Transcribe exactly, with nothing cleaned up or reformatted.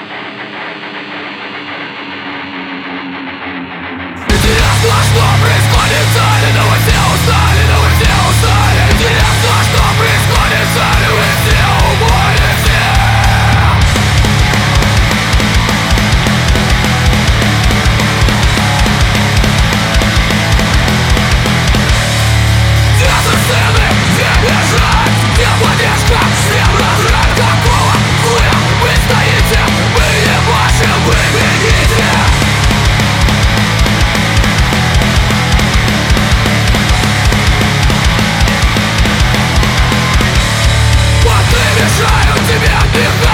Интересно, что происходит в зале, но вы все устали, но вы все устали. Интересно, что происходит в зале, вы все уморите. Театр сцены, все бежать, все поддержка, всем разрыв. Какого хуя вы стоите, вы не ваши, вы бегите. Мешают тебе отдыхать.